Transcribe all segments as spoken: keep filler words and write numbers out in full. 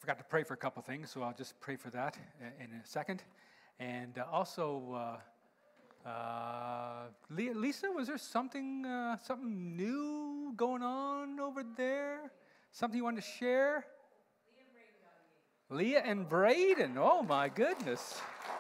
forgot to pray for a couple things, so I'll just pray for that in a second. And uh, also, uh, uh, Lisa, was there something uh, something new going on over there? Something you wanted to share? Leah and Braden. Oh, my goodness.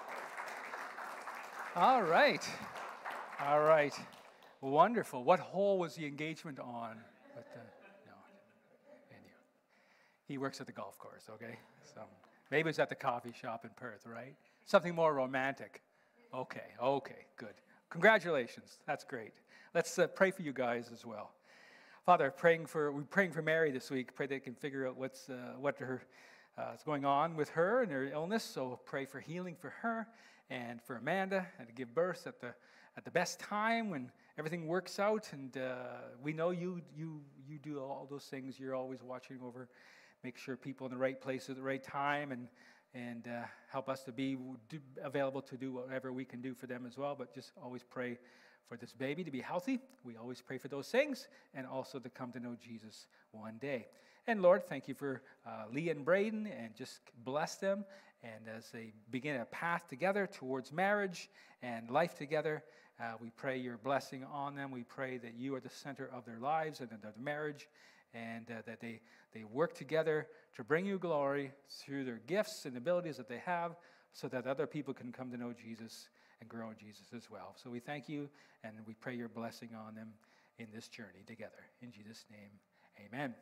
All right. All right. Wonderful. What hole was the engagement on? But, uh, no. Anyway. He works at the golf course, okay? So maybe it's at the coffee shop in Perth, right? Something more romantic. Okay, okay, good. Congratulations. That's great. Let's uh, pray for you guys as well. Father, praying for we're praying for Mary this week. Pray they can figure out what's uh, what her uh, is going on with her and her illness. So pray for healing for her and for Amanda, and to give birth at the at the best time when everything works out. And uh, we know you you you do all those things. You're always watching over, make sure people in the right place at the right time, and and uh, help us to be do, available to do whatever we can do for them as well. But just always pray for this baby to be healthy. We always pray for those things, and also to come to know Jesus one day. And Lord, thank you for uh, Lee and Braden, and just bless them. And as they begin a path together towards marriage and life together, uh, we pray your blessing on them. We pray that you are the center of their lives and of their marriage, and uh, that they, they work together to bring you glory through their gifts and abilities that they have, so that other people can come to know Jesus and grow in Jesus as well. So we thank you, and we pray your blessing on them in this journey together. In Jesus' name, amen.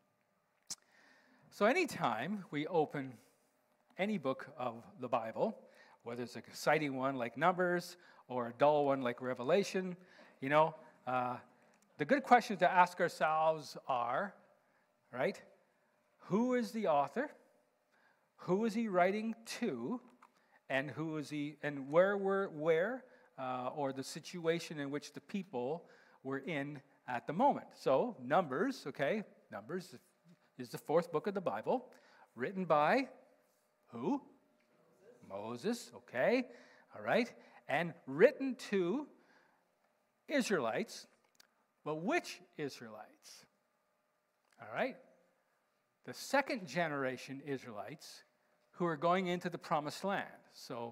So anytime we open any book of the Bible, whether it's an exciting one like Numbers or a dull one like Revelation, you know, uh, the good questions to ask ourselves are, right, who is the author? Who is he writing to? And who is he, and where were, where, uh, or the situation in which the people were in at the moment. So, Numbers, okay, Numbers is the fourth book of the Bible, written by who? Moses, Moses, okay, all right, and written to Israelites, but which Israelites? All right, the second generation Israelites who are going into the promised land. So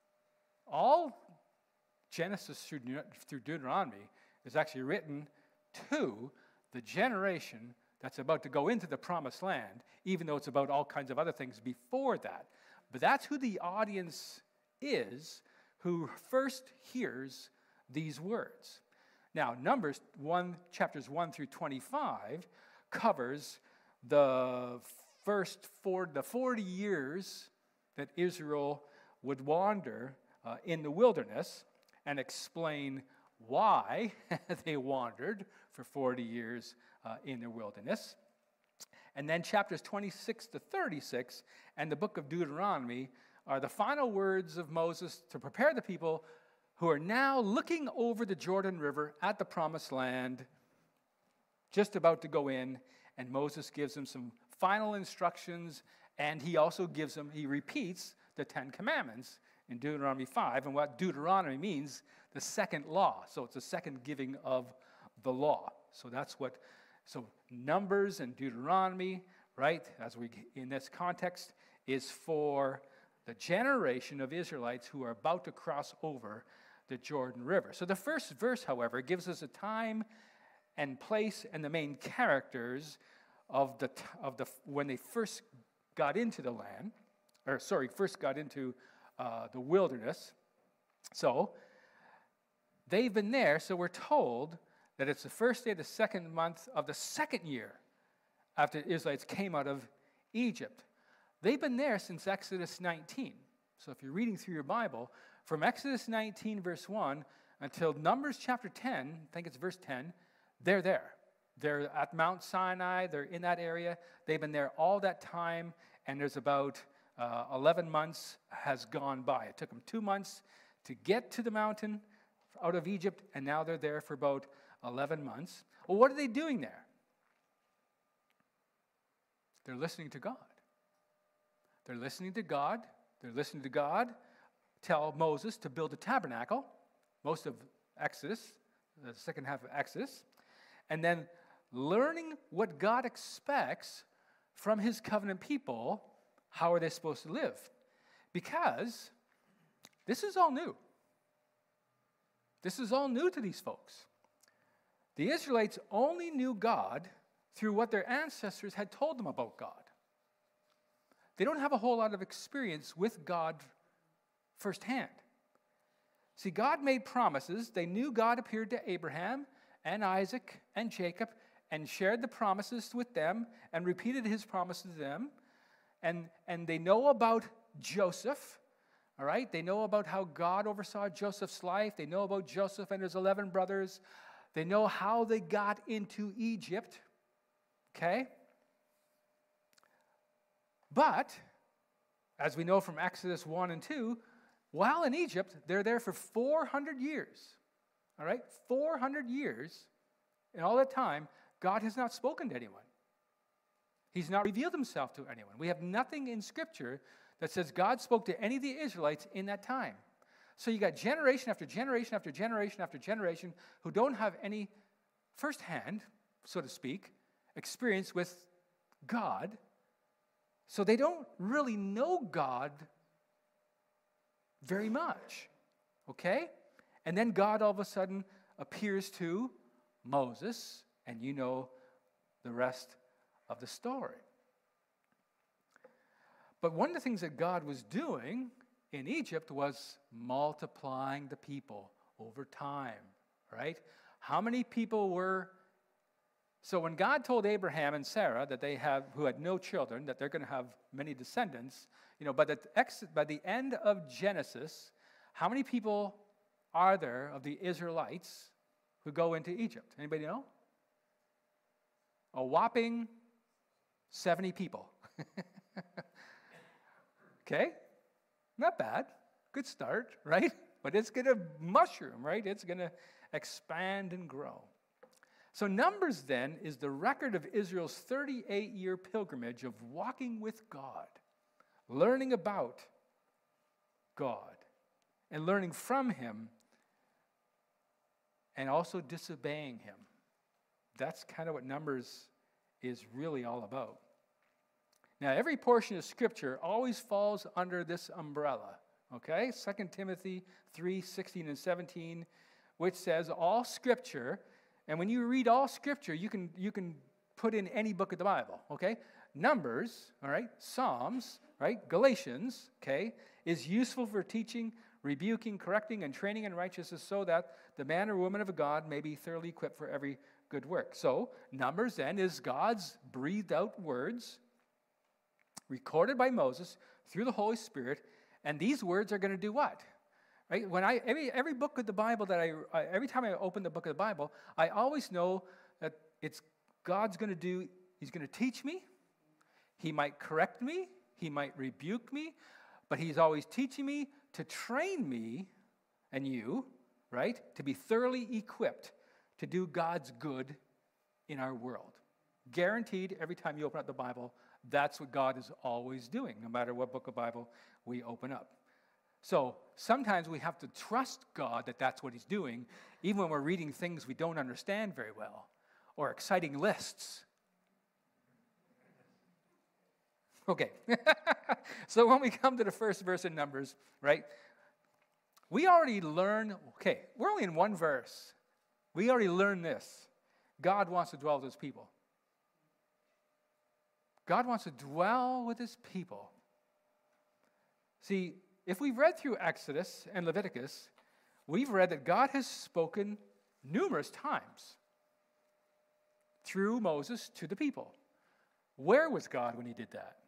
all Genesis through, through Deuteronomy is actually written to the generation that's about to go into the promised land, even though it's about all kinds of other things before that. But that's who the audience is who first hears these words. Now, Numbers one, chapters one through twenty-five covers the first for the forty years that Israel would wander uh, in the wilderness, and explain why they wandered for forty years uh, in the wilderness. And then chapters twenty-six to thirty-six and the book of Deuteronomy are the final words of Moses to prepare the people who are now looking over the Jordan River at the promised land, just about to go in, and Moses gives them some final instructions, and he also gives them, he repeats the Ten Commandments in Deuteronomy five, and what Deuteronomy means, the second law. So it's the second giving of the law. So that's what, so Numbers and Deuteronomy, right, as we, in this context, is for the generation of Israelites who are about to cross over the Jordan River. So the first verse, however, gives us a time and place and the main characters of the of the when they first got into the land, or sorry, first got into uh, the wilderness. So they've been there. So we're told that it's the first day of the second month of the second year after the Israelites came out of Egypt. They've been there since Exodus nineteen. So if you're reading through your Bible, from Exodus nineteen, verse one, until Numbers chapter ten, I think it's verse ten, they're there. They're at Mount Sinai. They're in that area. They've been there all that time, and there's about uh, eleven months has gone by. It took them two months to get to the mountain out of Egypt, and now they're there for about eleven months. Well, what are they doing there? They're listening to God. They're listening to God. They're listening to God tell Moses to build a tabernacle, most of Exodus, the second half of Exodus, and then learning what God expects from his covenant people, how are they supposed to live? Because this is all new. This is all new to these folks. The Israelites only knew God through what their ancestors had told them about God. They don't have a whole lot of experience with God firsthand. See, God made promises. They knew God appeared to Abraham and Isaac and Jacob and shared the promises with them and repeated his promises to them. And, and they know about Joseph, all right? They know about how God oversaw Joseph's life. They know about Joseph and his eleven brothers. They know how they got into Egypt, okay? But, as we know from Exodus one and two, while in Egypt, they're there for four hundred years, all right? four hundred years, and all that time, God has not spoken to anyone. He's not revealed himself to anyone. We have nothing in Scripture that says God spoke to any of the Israelites in that time. So you got generation after generation after generation after generation who don't have any firsthand, so to speak, experience with God. So they don't really know God very much, okay? And then God all of a sudden appears to Moses, and you know the rest of the story. But one of the things that God was doing in Egypt was multiplying the people over time, right? How many people were... So when God told Abraham and Sarah that they have, who had no children, that they're going to have many descendants, you know, by the, ex, by the end of Genesis, how many people are there of the Israelites who go into Egypt? Anybody know? A whopping seventy people. Okay? Not bad. Good start, right? But it's going to mushroom, right? It's going to expand and grow. So Numbers, then, is the record of Israel's thirty-eight-year pilgrimage of walking with God, learning about God, and learning from him, and also disobeying him. That's kind of what Numbers is really all about. Now, every portion of Scripture always falls under this umbrella, okay? Second Timothy three, sixteen and seventeen, which says all Scripture, and when you read all Scripture, you can, you can put in any book of the Bible, okay? Numbers, all right? Psalms, right? Galatians, okay, is useful for teaching, rebuking, correcting, and training in righteousness so that the man or woman of God may be thoroughly equipped for every good work. So, Numbers, then, is God's breathed out words recorded by Moses through the Holy Spirit, and these words are going to do what? Right? When I every every book of the Bible that I, I every time I open the book of the Bible, I always know that it's God's going to do. He's going to teach me. He might correct me. He might rebuke me, but he's always teaching me to train me and you, right, to be thoroughly equipped to do God's good in our world. Guaranteed, every time you open up the Bible, that's what God is always doing, no matter what book of Bible we open up. So sometimes we have to trust God that that's what he's doing, even when we're reading things we don't understand very well, or exciting lists. Okay, so when we come to the first verse in Numbers, right, we already learn, okay, we're only in one verse. We already learned this. God wants to dwell with his people. God wants to dwell with his people. See, if we've read through Exodus and Leviticus, we've read that God has spoken numerous times through Moses to the people. Where was God when he did that?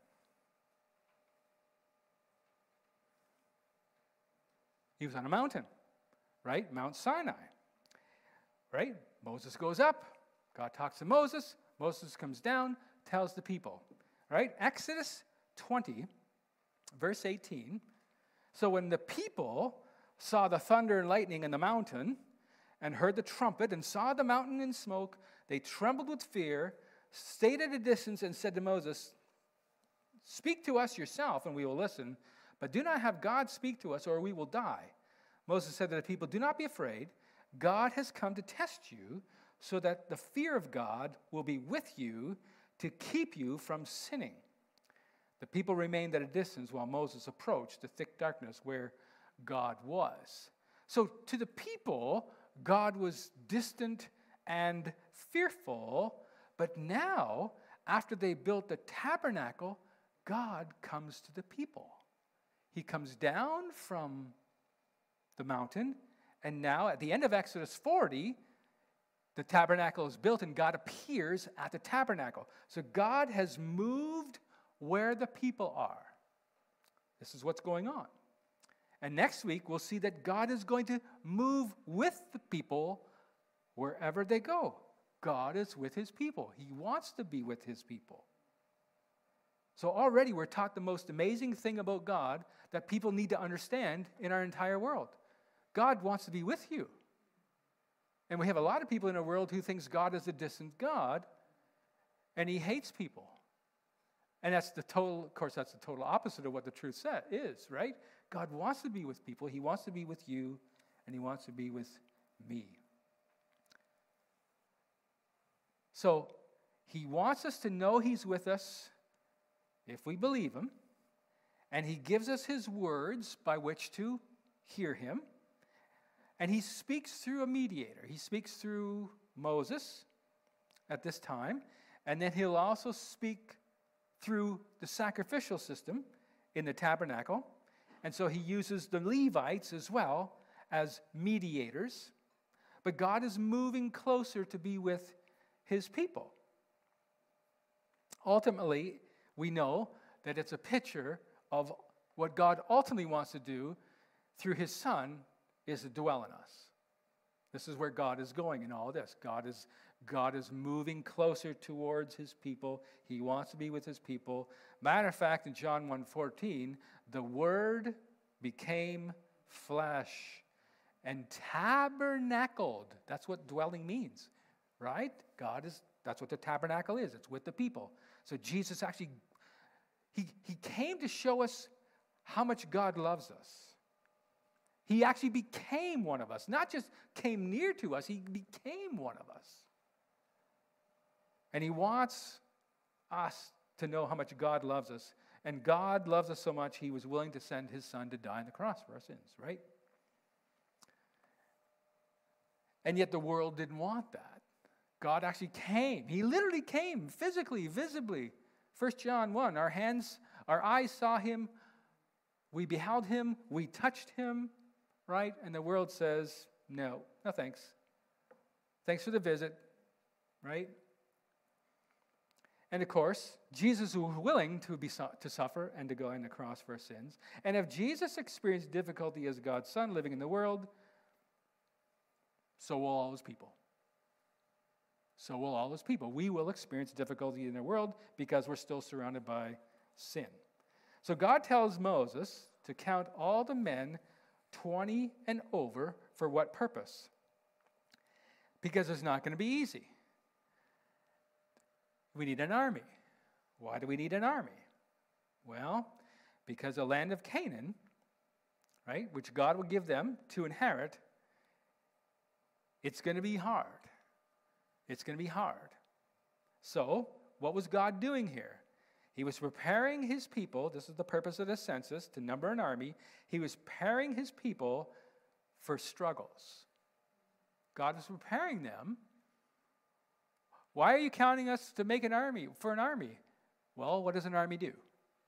He was on a mountain, right? Mount Sinai, right? Moses goes up. God talks to Moses. Moses comes down, tells the people, right? Exodus twenty, verse eighteen. So when the people saw the thunder and lightning in the mountain and heard the trumpet and saw the mountain in smoke, they trembled with fear, stayed at a distance and said to Moses, "Speak to us yourself and we will listen, but do not have God speak to us or we will die." Moses said to the people, "Do not be afraid. God has come to test you so that the fear of God will be with you to keep you from sinning. The people remained at a distance while Moses approached the thick darkness where God was. So to the people, God was distant and fearful, but now, after they built the tabernacle, God comes to the people. He comes down from the mountain, and now at the end of Exodus forty, the tabernacle is built and God appears at the tabernacle. So God has moved where the people are. This is what's going on. And next week, we'll see that God is going to move with the people wherever they go. God is with his people. He wants to be with his people. So already we're taught the most amazing thing about God that people need to understand in our entire world. God wants to be with you. And we have a lot of people in our world who thinks God is a distant God, and he hates people. And that's the total, of course, that's the total opposite of what the truth set is, right? God wants to be with people. He wants to be with you, and he wants to be with me. So he wants us to know he's with us if we believe him, and he gives us his words by which to hear him. And he speaks through a mediator. He speaks through Moses at this time, and then he'll also speak through the sacrificial system in the tabernacle. And so he uses the Levites as well as mediators. But God is moving closer to be with his people. Ultimately, we know that it's a picture of what God ultimately wants to do through his Son is to dwell in us. This is where God is going in all this. God is, God is moving closer towards his people. He wants to be with his people. Matter of fact, in John one fourteen, the Word became flesh and tabernacled. That's what dwelling means, right? God is, that's what the tabernacle is. It's with the people. So Jesus actually, he, he came to show us how much God loves us. He actually became one of us, not just came near to us, he became one of us. And he wants us to know how much God loves us. And God loves us so much, he was willing to send his Son to die on the cross for our sins, right? And yet the world didn't want that. God actually came. He literally came physically, visibly. First John one, our hands, our eyes saw him, we beheld him, we touched him, right? And the world says, no, no thanks. Thanks for the visit, right? And of course, Jesus was willing to be to suffer and to go on the cross for our sins. And if Jesus experienced difficulty as God's Son living in the world, so will all his people. So will all his people. We will experience difficulty in the world because we're still surrounded by sin. So God tells Moses to count all the men twenty and over. For what purpose? Because it's not going to be easy. We need an army. Why do we need an army? Well, because the land of Canaan, right, which God will give them to inherit, it's going to be hard. It's going to be hard. So, what was God doing here? He was preparing his people, this is the purpose of the census, to number an army. He was preparing his people for struggles. God was preparing them. Why are you counting us to make an army, for an army? Well, what does an army do?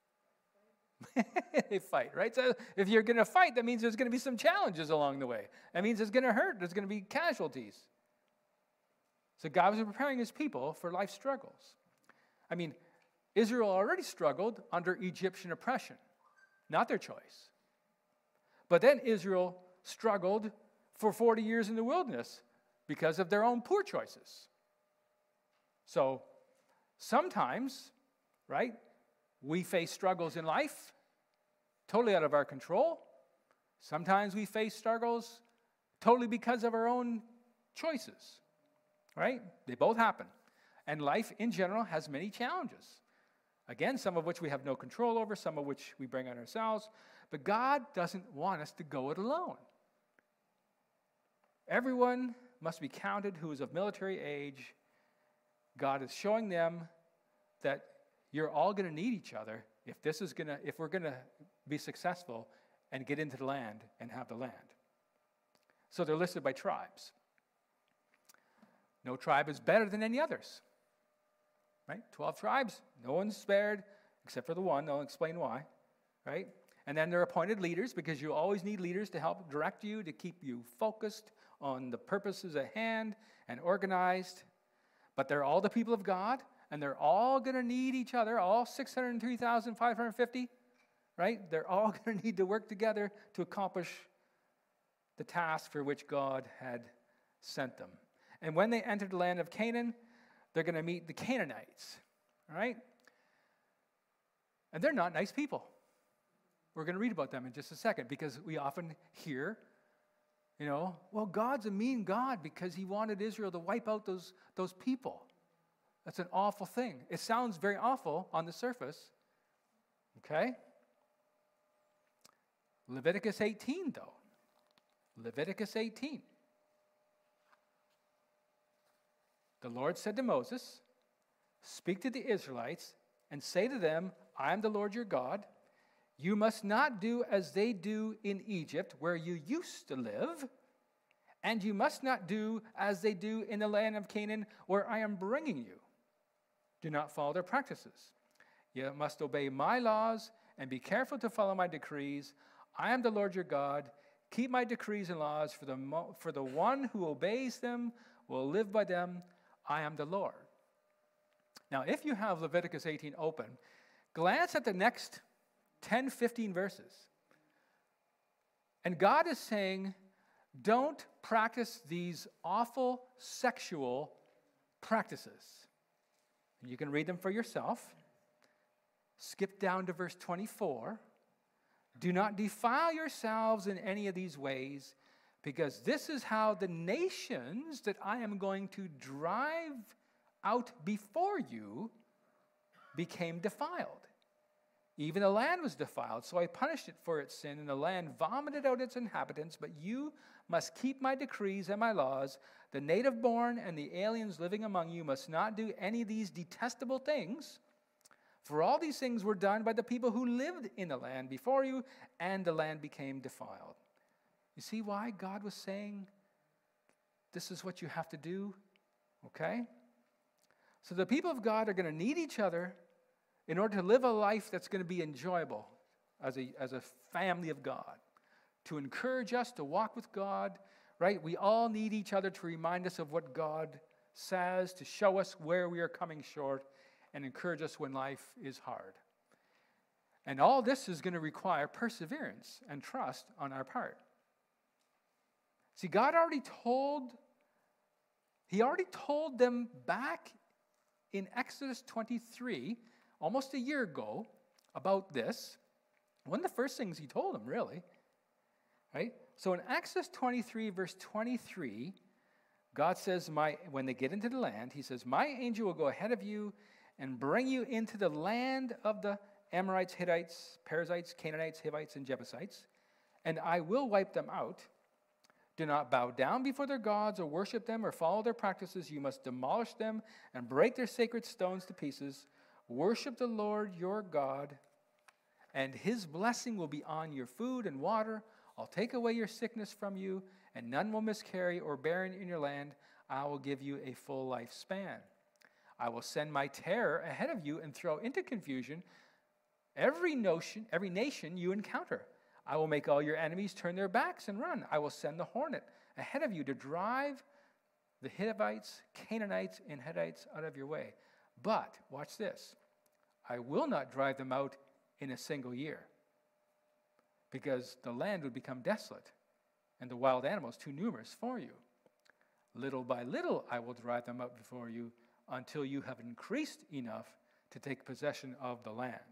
They fight, right? So if you're going to fight, that means there's going to be some challenges along the way. That means it's going to hurt. There's going to be casualties. So God was preparing his people for life struggles. I mean, Israel already struggled under Egyptian oppression, not their choice. But then Israel struggled for forty years in the wilderness because of their own poor choices. So sometimes, right, we face struggles in life totally out of our control. Sometimes we face struggles totally because of our own choices, right? They both happen. And life in general has many challenges. Again, some of which we have no control over, some of which we bring on ourselves. But God doesn't want us to go it alone. Everyone must be counted who is of military age. God is showing them that you're all going to need each other if this is going to, if we're going to be successful and get into the land and have the land. So they're listed by tribes. No tribe is better than any others. Right? Twelve tribes, no one's spared except for the one. I'll explain why. Right? And then they're appointed leaders, because you always need leaders to help direct you, to keep you focused on the purposes at hand and organized. But they're all the people of God, and they're all going to need each other, all six hundred three thousand five hundred fifty, right? They're all going to need to work together to accomplish the task for which God had sent them. And when they enter the land of Canaan, they're going to meet the Canaanites, all right? And they're not nice people. We're going to read about them in just a second, because we often hear, you know, well, God's a mean God because he wanted Israel to wipe out those, those people. That's an awful thing. It sounds very awful on the surface, okay? Leviticus eighteen, though. Leviticus eighteen. The Lord said to Moses, "Speak to the Israelites and say to them, I am the Lord your God. You must not do as they do in Egypt, where you used to live, and you must not do as they do in the land of Canaan, where I am bringing you. Do not follow their practices. You must obey my laws and be careful to follow my decrees. I am the Lord your God. Keep my decrees and laws, for the, mo- for the one who obeys them will live by them. I am the Lord." Now, if you have Leviticus eighteen open, glance at the next ten, fifteen verses. And God is saying, don't practice these awful sexual practices. And you can read them for yourself. Skip down to verse twenty-four. "Do not defile yourselves in any of these ways, because this is how the nations that I am going to drive out before you became defiled. Even the land was defiled, so I punished it for its sin, and the land vomited out its inhabitants. But you must keep my decrees and my laws. The native-born and the aliens living among you must not do any of these detestable things. For all these things were done by the people who lived in the land before you, and the land became defiled." You see why God was saying, this is what you have to do? Okay? So the people of God are going to need each other in order to live a life that's going to be enjoyable as a, as a family of God, to encourage us to walk with God, right? We all need each other to remind us of what God says, to show us where we are coming short, and encourage us when life is hard. And all this is going to require perseverance and trust on our part. See, God already told, he already told them back in Exodus twenty-three, almost a year ago, about this. One of the first things he told them, really. Right? So in Exodus twenty-three, verse twenty-three, God says, "My when they get into the land, he says, my angel will go ahead of you and bring you into the land of the Amorites, Hittites, Perizzites, Canaanites, Hivites, and Jebusites, and I will wipe them out. Do not bow down before their gods or worship them or follow their practices. You must demolish them and break their sacred stones to pieces. Worship the Lord your God, and his blessing will be on your food and water. I'll take away your sickness from you, and none will miscarry or barren in your land. I will give you a full lifespan. I will send my terror ahead of you and throw into confusion every notion, every nation you encounter. I will make all your enemies turn their backs and run. I will send the hornet ahead of you to drive the Hivites, Canaanites, and Hittites out of your way. But, watch this, I will not drive them out in a single year, because the land would become desolate and the wild animals too numerous for you. Little by little I will drive them out before you until you have increased enough to take possession of the land.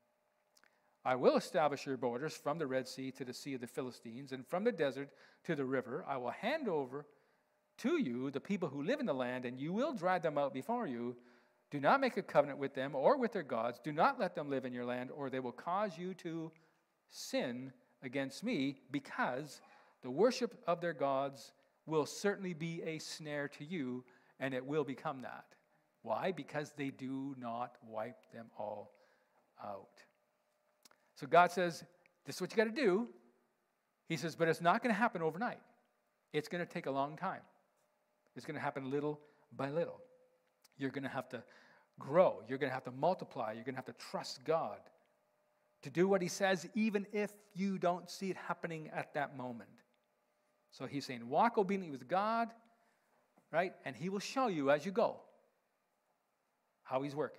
I will establish your borders from the Red Sea to the Sea of the Philistines, and from the desert to the river. I will hand over to you the people who live in the land, and you will drive them out before you. Do not make a covenant with them or with their gods. Do not let them live in your land, or they will cause you to sin against me, because the worship of their gods will certainly be a snare to you, and it will become that Why? Because they do not wipe them all out. So God says, this is what you got to do. He says, but it's not going to happen overnight. It's going to take a long time. It's going to happen little by little. You're going to have to grow. You're going to have to multiply. You're going to have to trust God to do what he says, even if you don't see it happening at that moment. So he's saying, walk obediently with God, right? And he will show you as you go how he's working.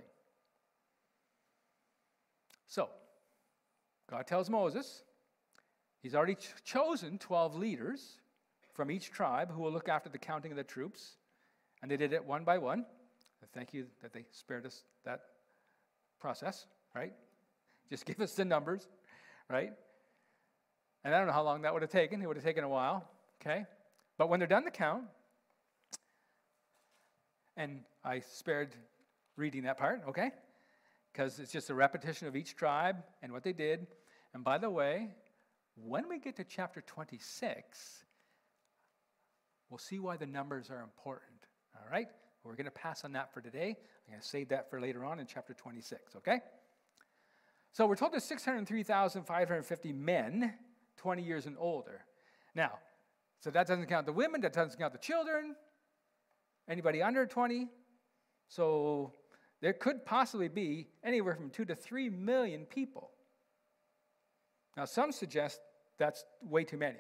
So, God tells Moses, he's already ch- chosen twelve leaders from each tribe who will look after the counting of the troops. And they did it one by one. And thank you that they spared us that process, right? Just give us the numbers, right? And I don't know how long that would have taken. It would have taken a while, okay? But when they're done the count, and I spared reading that part, okay? Because it's just a repetition of each tribe and what they did. And by the way, when we get to chapter twenty-six, we'll see why the numbers are important, all right? We're going to pass on that for today. I'm going to save that for later on in chapter twenty-six, okay? So we're told there's six hundred three thousand five hundred fifty men, twenty years and older. Now, so that doesn't count the women, that doesn't count the children, anybody under twenty. So there could possibly be anywhere from two to three million people. Now, some suggest that's way too many.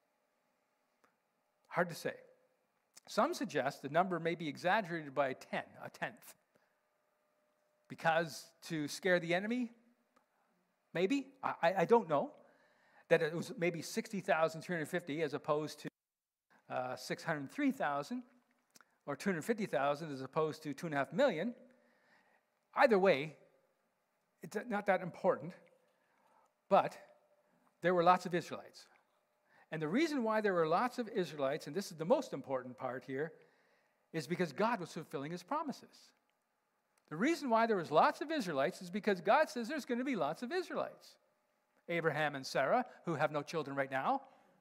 Hard to say. Some suggest the number may be exaggerated by a ten, a tenth. Because to scare the enemy, maybe, I, I don't know, that it was maybe sixty thousand three hundred fifty as opposed to uh, six hundred three thousand, or two hundred fifty thousand as opposed to two point five million. Either way, it's not that important, but there were lots of Israelites. And the reason why there were lots of Israelites, and this is the most important part here, is because God was fulfilling his promises. The reason why there was lots of Israelites is because God says there's going to be lots of Israelites. Abraham and Sarah, who have no children right now.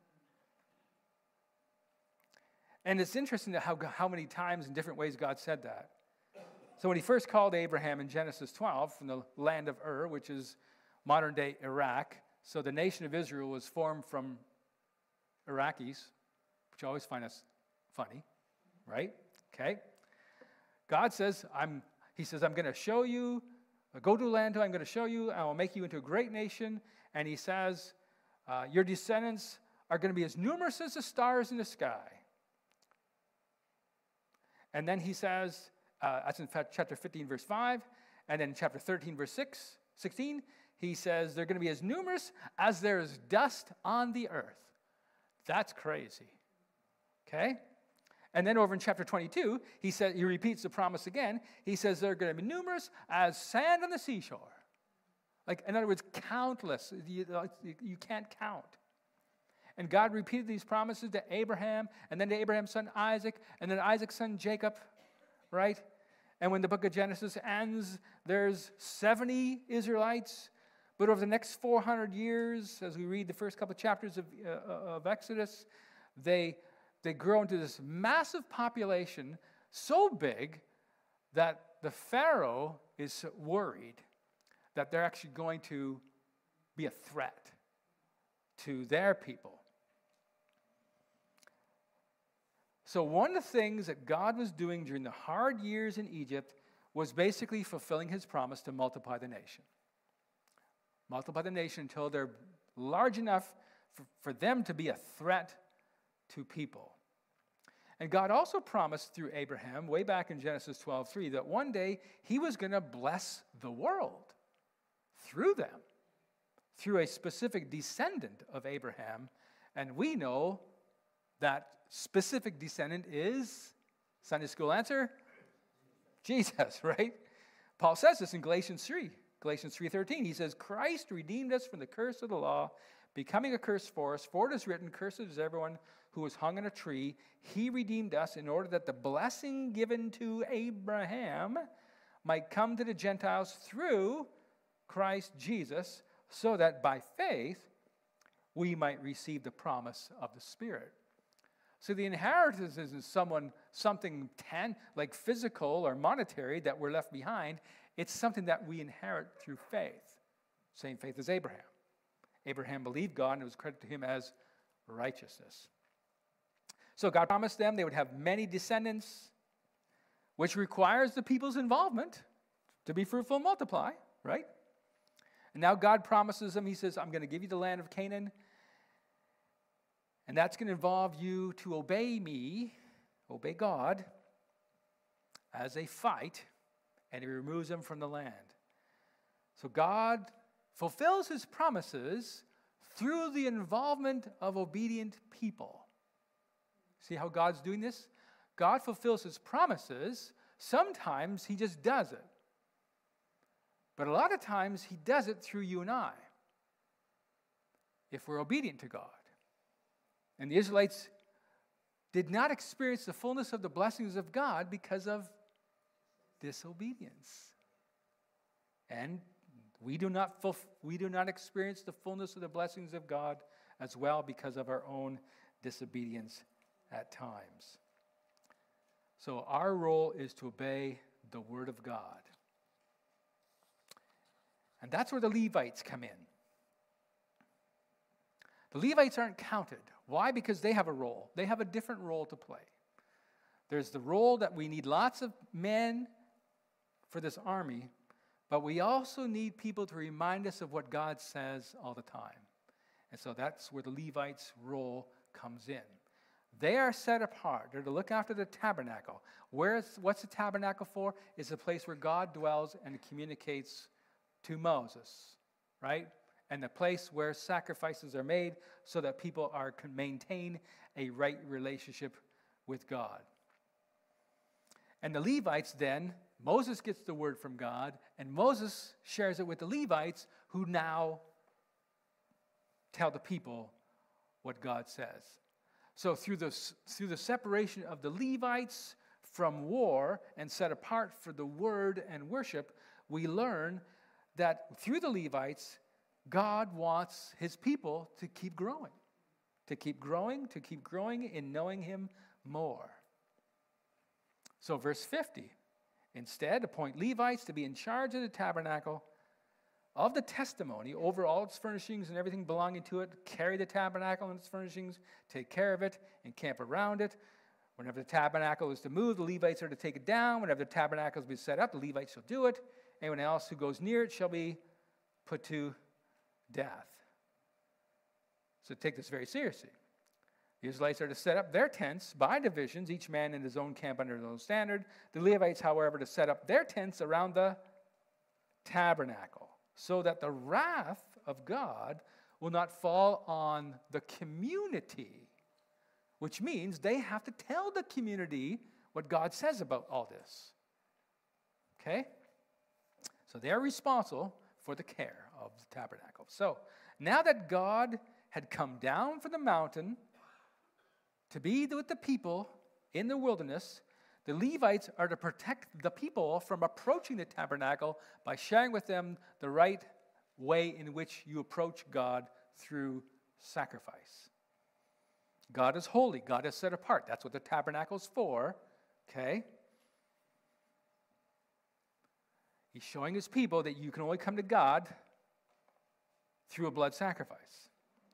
And it's interesting how, how many times in different ways God said that. So when he first called Abraham in Genesis twelve from the land of Ur, which is modern-day Iraq, so the nation of Israel was formed from Iraqis, which I always find us funny, right? Okay. God says, I'm, he says, I'm going to show you, go to land, I'm going to show you, I will make you into a great nation. And he says, uh, your descendants are going to be as numerous as the stars in the sky. And then he says, uh, that's in chapter fifteen, verse five. And then chapter thirteen, verse six, sixteen, he says, they're going to be as numerous as there is dust on the earth. That's crazy. Okay? And then over in chapter twenty-two, he says, he repeats the promise again. He says they're going to be numerous as sand on the seashore. Like, in other words, countless. You, you can't count. And God repeated these promises to Abraham, and then to Abraham's son Isaac, and then Isaac's son Jacob, right? And when the book of Genesis ends, there's seventy Israelites. But over the next four hundred years, as we read the first couple of chapters of, uh, of Exodus, they, they grow into this massive population, so big that the Pharaoh is worried that they're actually going to be a threat to their people. So one of the things that God was doing during the hard years in Egypt was basically fulfilling his promise to multiply the nation. Multiply the nation until they're large enough for, for them to be a threat to people. And God also promised through Abraham, way back in Genesis twelve three, that one day he was going to bless the world through them, through a specific descendant of Abraham. And we know that specific descendant is, Sunday school answer, Jesus, right? Paul says this in Galatians three. Galatians three thirteen, he says, Christ redeemed us from the curse of the law, becoming a curse for us. For it is written, cursed is everyone who was hung on a tree. He redeemed us in order that the blessing given to Abraham might come to the Gentiles through Christ Jesus, so that by faith we might receive the promise of the Spirit. So the inheritance isn't someone, something tan, like physical or monetary that we're left behind. It's something that we inherit through faith. Same faith as Abraham. Abraham believed God, and it was credited to him as righteousness. So God promised them they would have many descendants, which requires the people's involvement to be fruitful and multiply, right? And now God promises them, he says, I'm going to give you the land of Canaan, and that's going to involve you to obey me, obey God, as they fight, and he removes them from the land. So God fulfills his promises through the involvement of obedient people. See how God's doing this? God fulfills his promises. Sometimes he just does it. But a lot of times he does it through you and I, if we're obedient to God. And the Israelites did not experience the fullness of the blessings of God because of disobedience. And we do not fulf- we do not experience the fullness of the blessings of God as well because of our own disobedience at times. So our role is to obey the word of God. And that's where the Levites come in. The Levites aren't counted. Why? Because they have a role. They have a different role to play. There's the role that we need lots of men for this army, but we also need people to remind us of what God says all the time. And so that's where the Levites' role comes in. They are set apart. They're to look after the tabernacle. Where is, what's the tabernacle for? It's a place where God dwells and communicates to Moses, right? And the place where sacrifices are made so that people are can maintain a right relationship with God. And the Levites then, Moses gets the word from God, and Moses shares it with the Levites, who now tell the people what God says. So through the, through the separation of the Levites from war and set apart for the word and worship, we learn that through the Levites, God wants his people to keep growing, to keep growing, to keep growing in knowing him more. So verse fifty, instead appoint Levites to be in charge of the tabernacle of the testimony over all its furnishings and everything belonging to it, carry the tabernacle and its furnishings, take care of it, and camp around it. Whenever the tabernacle is to move, the Levites are to take it down. Whenever the tabernacle is to be set up, the Levites shall do it. Anyone else who goes near it shall be put to death. So take this very seriously. The Israelites are to set up their tents by divisions, each man in his own camp under his own standard. The Levites, however, to set up their tents around the tabernacle, so that the wrath of God will not fall on the community, which means they have to tell the community what God says about all this. Okay? So they're responsible for the care of the tabernacle. So now that God had come down from the mountain to be with the people in the wilderness, the Levites are to protect the people from approaching the tabernacle by sharing with them the right way in which you approach God through sacrifice. God is holy. God is set apart. That's what the tabernacle is for. Okay? He's showing his people that you can only come to God through a blood sacrifice.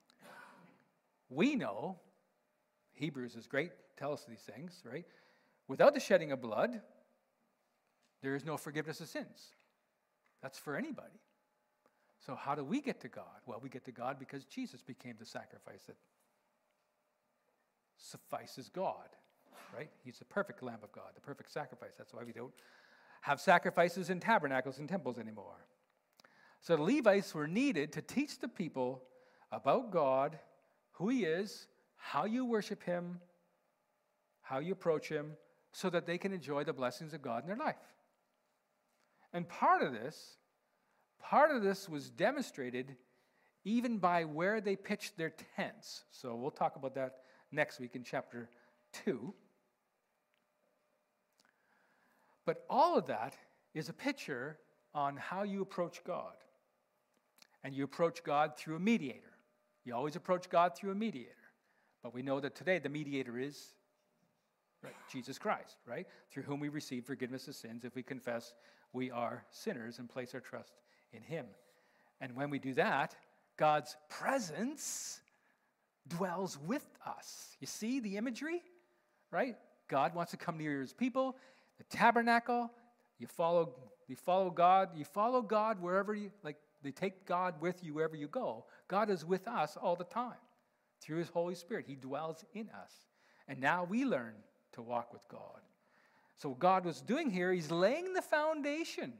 We know, Hebrews is great, tell us these things, right? Without the shedding of blood, there is no forgiveness of sins. That's for anybody. So how do we get to God? Well, we get to God because Jesus became the sacrifice that suffices God, right? He's the perfect Lamb of God, the perfect sacrifice. That's why we don't have sacrifices in tabernacles and temples anymore. So the Levites were needed to teach the people about God, who he is, how you worship him, how you approach him, so that they can enjoy the blessings of God in their life. And part of this, part of this was demonstrated even by where they pitched their tents. So we'll talk about that next week in chapter two. But all of that is a picture on how you approach God. And you approach God through a mediator. You always approach God through a mediator. But we know that today the mediator is right, Jesus Christ, right? Through whom we receive forgiveness of sins if we confess we are sinners and place our trust in him. And when we do that, God's presence dwells with us. You see the imagery, right? God wants to come near his people. The tabernacle, you follow, you follow God. You follow God wherever you, like they take God with you wherever you go. God is with us all the time through his Holy Spirit. He dwells in us. And now we learn to walk with God. So what God was doing here, he's laying the foundation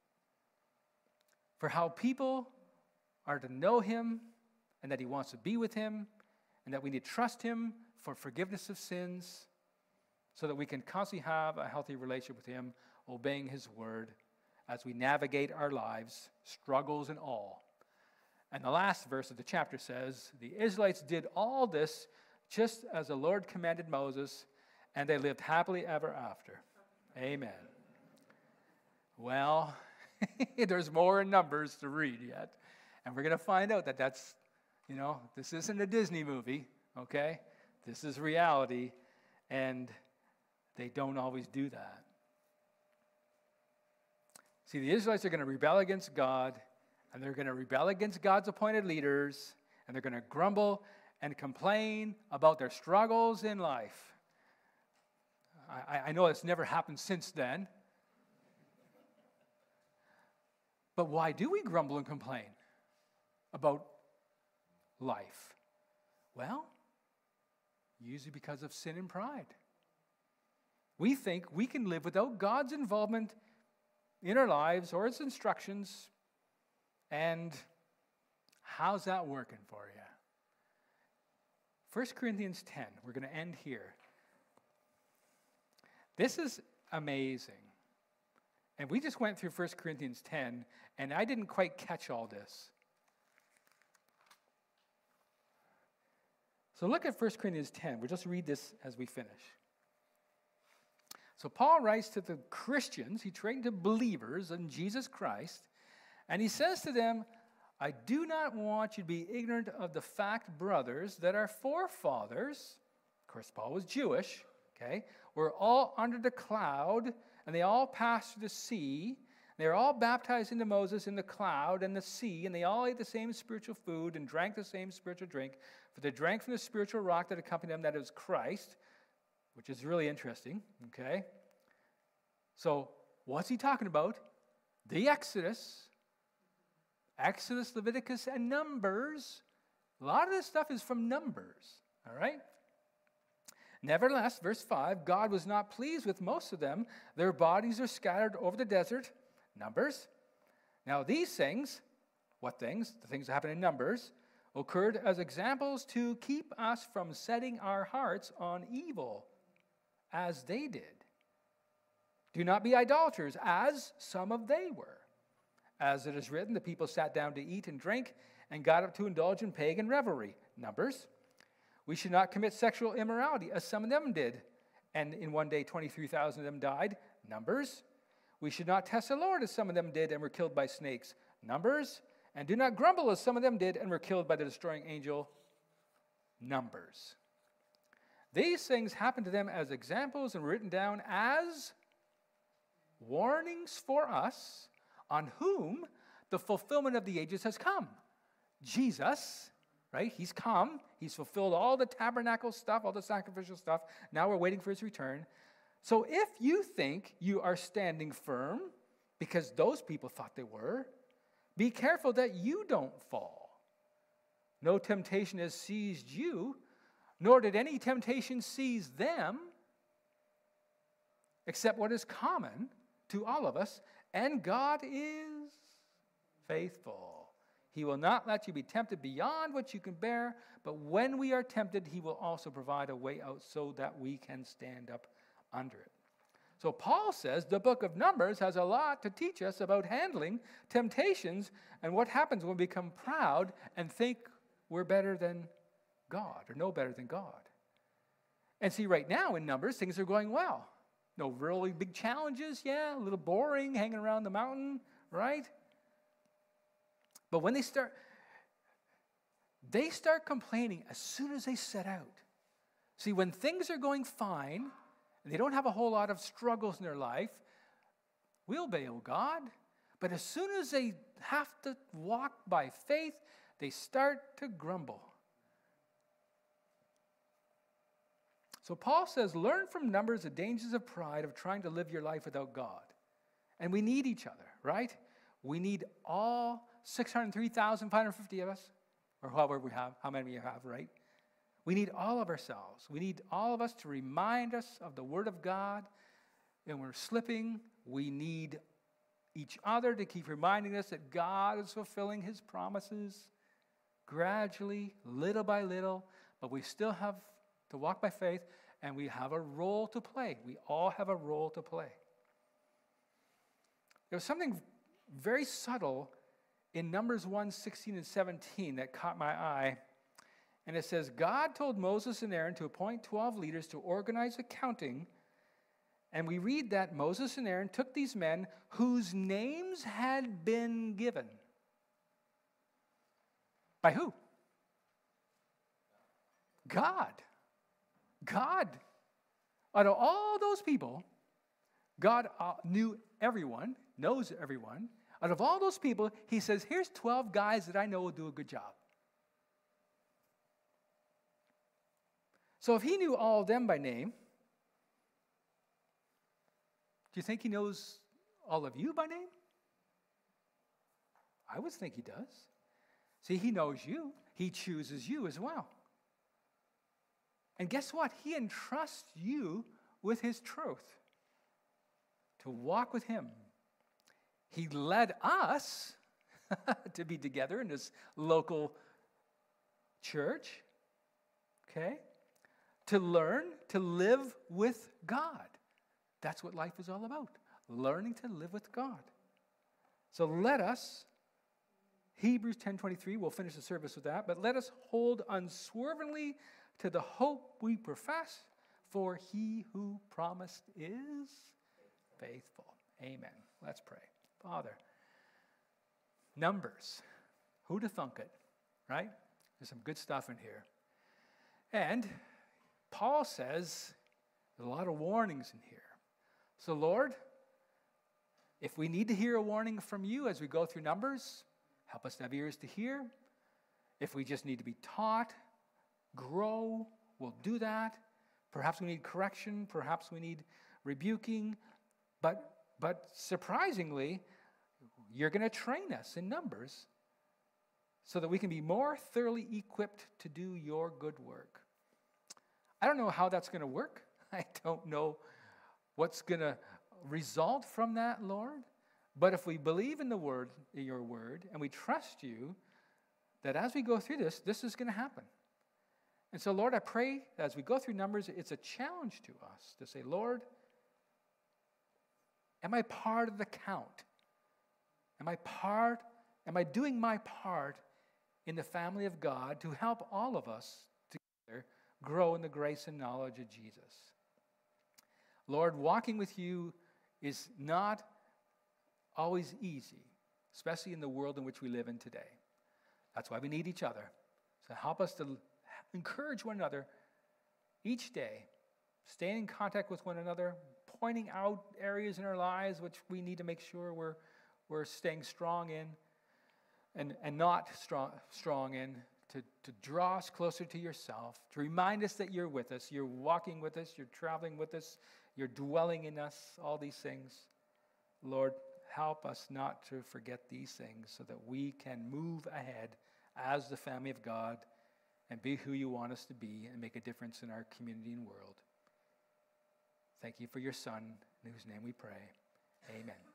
for how people are to know him and that he wants to be with him and that we need to trust him for forgiveness of sins so that we can constantly have a healthy relationship with him, obeying his word as we navigate our lives, struggles and all. And the last verse of the chapter says, the Israelites did all this just as the Lord commanded Moses, and they lived happily ever after. Amen. Well, there's more in Numbers to read yet. And we're going to find out that that's, you know, this isn't a Disney movie, okay? This is reality, and they don't always do that. See, the Israelites are going to rebel against God, and they're going to rebel against God's appointed leaders, and they're going to grumble and complain about their struggles in life. I, I know it's never happened since then. But why do we grumble and complain about life? Well, usually because of sin and pride. We think we can live without God's involvement in our lives or his instructions. And how's that working for you? First Corinthians ten, we're going to end here. This is amazing. And we just went through First Corinthians ten, and I didn't quite catch all this. So look at First Corinthians ten. We'll just read this as we finish. So Paul writes to the Christians, he trained to believers in Jesus Christ, and he says to them, I do not want you to be ignorant of the fact, brothers, that our forefathers, of course Paul was Jewish, okay, were all under the cloud, and they all passed through the sea. They were all baptized into Moses in the cloud and the sea, and they all ate the same spiritual food and drank the same spiritual drink, for they drank from the spiritual rock that accompanied them, that is Christ, which is really interesting, okay? So, what's he talking about? The Exodus. Exodus, Leviticus, and Numbers. A lot of this stuff is from Numbers, all right? Nevertheless, verse five, God was not pleased with most of them. Their bodies are scattered over the desert. Numbers. Now these things, what things? The things that happen in Numbers, occurred as examples to keep us from setting our hearts on evil, as they did. Do not be idolaters, as some of they were. As it is written, the people sat down to eat and drink and got up to indulge in pagan revelry. Numbers. We should not commit sexual immorality, as some of them did, and in one day twenty-three thousand of them died. Numbers. We should not test the Lord, as some of them did and were killed by snakes. Numbers. And do not grumble, as some of them did and were killed by the destroying angel. Numbers. These things happened to them as examples and were written down as warnings for us, on whom the fulfillment of the ages has come. Jesus, right? He's come. He's fulfilled all the tabernacle stuff, all the sacrificial stuff. Now we're waiting for his return. So if you think you are standing firm, because those people thought they were, be careful that you don't fall. No temptation has seized you, nor did any temptation seize them, except what is common to all of us, and God is faithful. He will not let you be tempted beyond what you can bear, but when we are tempted, he will also provide a way out so that we can stand up under it. So Paul says the book of Numbers has a lot to teach us about handling temptations and what happens when we become proud and think we're better than God or know better than God. And see, right now in Numbers, things are going well. No really big challenges, yeah, a little boring, hanging around the mountain, right? But when they start, they start complaining as soon as they set out. See, when things are going fine, and they don't have a whole lot of struggles in their life, we'll obey God. But as soon as they have to walk by faith, they start to grumble. So Paul says, learn from Numbers the dangers of pride of trying to live your life without God. And we need each other, right? We need all six hundred three thousand five hundred fifty of us, or however we have, how many we have, right? We need all of ourselves. We need all of us to remind us of the Word of God. And we're slipping. We need each other to keep reminding us that God is fulfilling His promises gradually, little by little. But we still have to walk by faith, and we have a role to play. We all have a role to play. There was something very subtle in Numbers one, sixteen and seventeen that caught my eye. And it says, God told Moses and Aaron to appoint twelve leaders to organize accounting. And we read that Moses and Aaron took these men whose names had been given. By who? God. God. Out of all those people, God uh, knew everyone, knows everyone. Out of all those people, He says, here's twelve guys that I know will do a good job. So if He knew all of them by name, do you think He knows all of you by name? I would think He does. See, He knows you. He chooses you as well. And guess what? He entrusts you with His truth to walk with Him. He led us to be together in this local church, okay? To learn to live with God. That's what life is all about, learning to live with God. So let us, Hebrews ten twenty-three, we'll finish the service with that, but let us hold unswervingly to the hope we profess, for He who promised is faithful. Amen. Let's pray. Father, Numbers, who'd have thunk it, right? There's some good stuff in here. And Paul says there's a lot of warnings in here. So Lord, if we need to hear a warning from You as we go through Numbers, help us to have ears to hear. If we just need to be taught, grow, we'll do that. Perhaps we need correction. Perhaps we need rebuking. But, but surprisingly, You're going to train us in Numbers so that we can be more thoroughly equipped to do Your good work. I don't know how that's going to work. I don't know what's going to result from that, Lord. But if we believe in the word, in Your word, and we trust You, that as we go through this, this is going to happen. And so, Lord, I pray that as we go through Numbers, it's a challenge to us to say, Lord, am I part of the count? Am I part, am I doing my part in the family of God to help all of us together grow in the grace and knowledge of Jesus? Lord, walking with You is not always easy, especially in the world in which we live in today. That's why we need each other. So help us to encourage one another each day, staying in contact with one another, pointing out areas in our lives which we need to make sure we're, we're staying strong in and, and not strong, strong in, to, to draw us closer to Yourself, to remind us that You're with us, You're walking with us, You're traveling with us, You're dwelling in us, all these things. Lord, help us not to forget these things so that we can move ahead as the family of God and be who You want us to be and make a difference in our community and world. Thank You for Your Son, in whose name we pray. Amen.